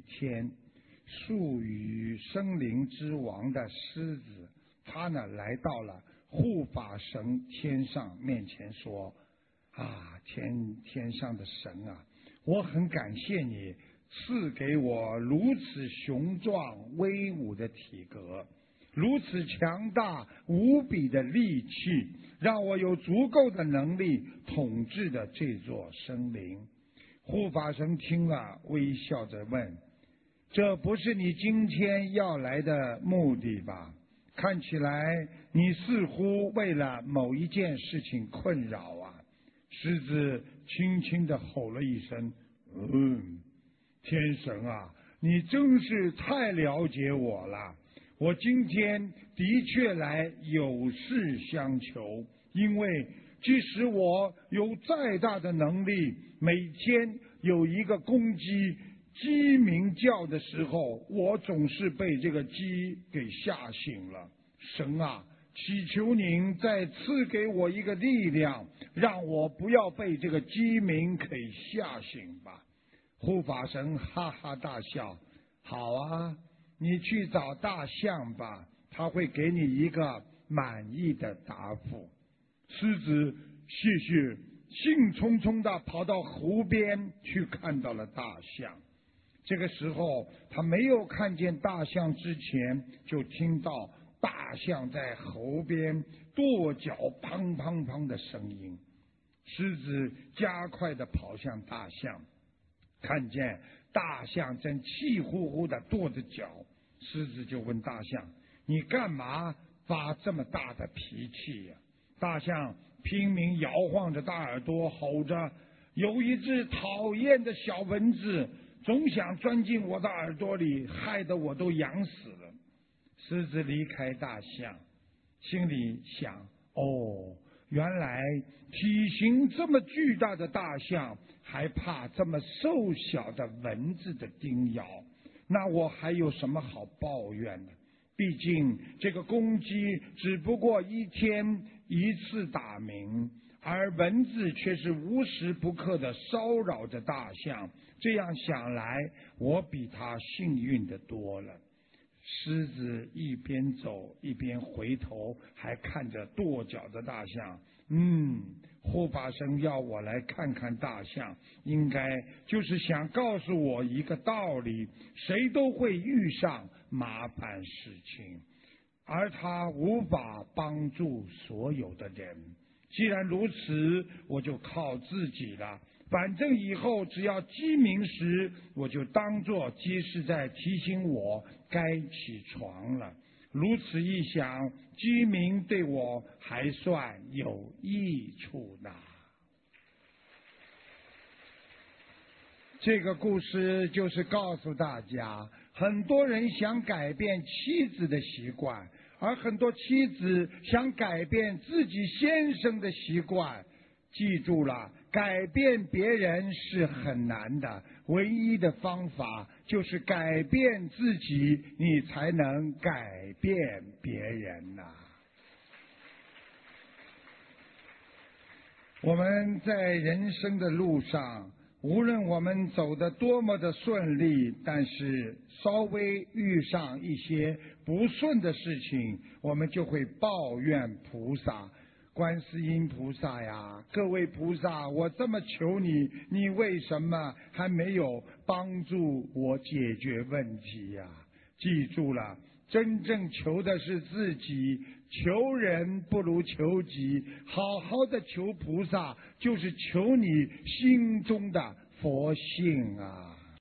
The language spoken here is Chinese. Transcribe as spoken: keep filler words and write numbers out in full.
天，术语生灵之王的狮子，他呢来到了护法神天上面前说：啊，天天上的神啊，我很感谢你赐给我如此雄壮威武的体格，如此强大无比的力气，让我有足够的能力统治的这座生灵。护法神听了，微笑着问：这不是你今天要来的目的吧？看起来你似乎为了某一件事情困扰啊。狮子轻轻地吼了一声：嗯，天神啊，你真是太了解我了。我今天的确来有事相求，因为即使我有再大的能力，每天有一个公鸡鸡鸣叫的时候，我总是被这个鸡给吓醒了。神啊，祈求您再赐给我一个力量，让我不要被这个鸡鸣给吓醒吧。护法神哈哈大笑：好啊，你去找大象吧，他会给你一个满意的答复。狮子谢谢，兴冲冲地跑到湖边去看到了大象。这个时候他没有看见大象之前，就听到大象在湖边跺脚砰砰砰的声音。狮子加快地跑向大象，看见大象正气呼呼地跺着脚，狮子就问大象：你干嘛发这么大的脾气呀？大象拼命摇晃着大耳朵，吼着：有一只讨厌的小蚊子总想钻进我的耳朵里，害得我都痒死了。狮子离开大象，心里想：哦，原来体型这么巨大的大象还怕这么瘦小的蚊子的叮咬，那我还有什么好抱怨的？毕竟这个公鸡只不过一天一次打鸣，而蚊子却是无时不刻地骚扰着大象，这样想来，我比它幸运得多了。狮子一边走一边回头，还看着跺脚的大象。嗯，护法神要我来看看大象，应该就是想告诉我一个道理：谁都会遇上麻烦事情，而他无法帮助所有的人。既然如此，我就靠自己了。反正以后只要鸡鸣时，我就当作鸡是在提醒我该起床了。如此一想，鸡鸣对我还算有益处呢。这个故事就是告诉大家，很多人想改变妻子的习惯，而很多妻子想改变自己先生的习惯。记住了，改变别人是很难的，唯一的方法就是改变自己，你才能改变别人呐、啊。我们在人生的路上，无论我们走得多么的顺利，但是稍微遇上一些不顺的事情，我们就会抱怨菩萨。观世音菩萨呀，各位菩萨，我这么求你，你为什么还没有帮助我解决问题呀？记住了，真正求的是自己，求人不如求己。好好的求菩萨，就是求你心中的佛性啊。